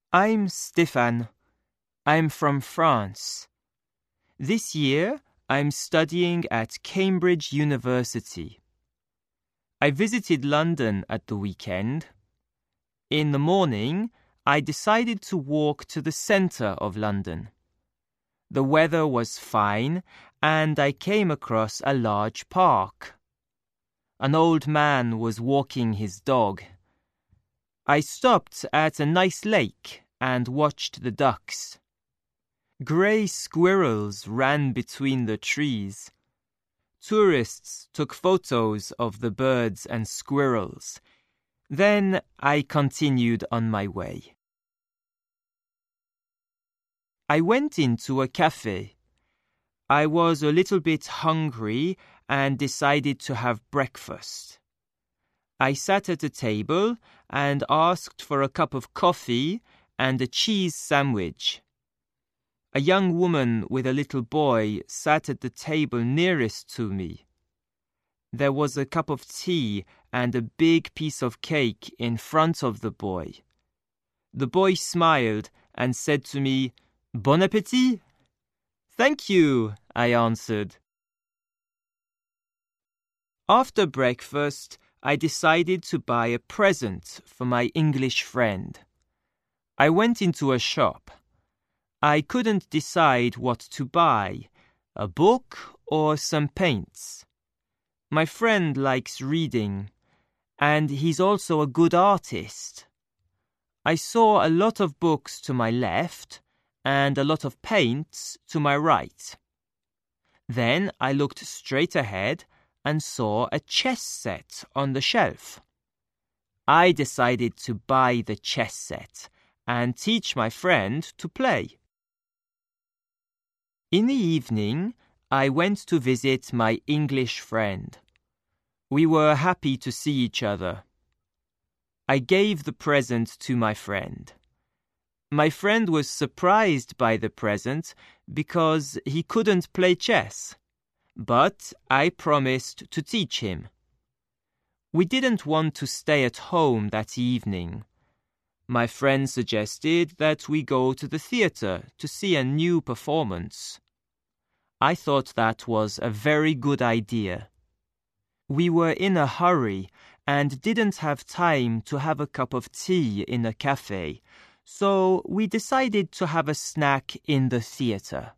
I'm Stéphane. I'm from France. This year, I'm studying at Cambridge University. I visited London at the weekend. In the morning, I decided to walk to the centre of London. The weather was fine, and I came across a large park. An old man was walking his dog. I stopped at a nice lake and watched the ducks. Grey squirrels ran between the trees. Tourists took photos of the birds and squirrels. Then I continued on my way. I went into a cafe. I was a little bit hungry and decided to have breakfast. I sat at a table and asked for a cup of coffee and a cheese sandwich. A young woman with a little boy sat at the table nearest to me. There was a cup of tea and a big piece of cake in front of the boy. The boy smiled and said to me, "Bon appétit." "Thank you," I answered. After breakfast, I decided to buy a present for my English friend. I went into a shop. I couldn't decide what to buy, a book or some paints. My friend likes reading, and he's also a good artist. I saw a lot of books to my left and a lot of paints to my right. Then I looked straight ahead and saw a chess set on the shelf. I decided to buy the chess set and teach my friend to play. In the evening, I went to visit my English friend. We were happy to see each other. I gave the present to my friend. My friend was surprised by the present because he couldn't play chess, but I promised to teach him. We didn't want to stay at home that evening. My friend suggested that we go to the theatre to see a new performance. I thought that was a very good idea. We were in a hurry and didn't have time to have a cup of tea in a cafe, so we decided to have a snack in the theatre.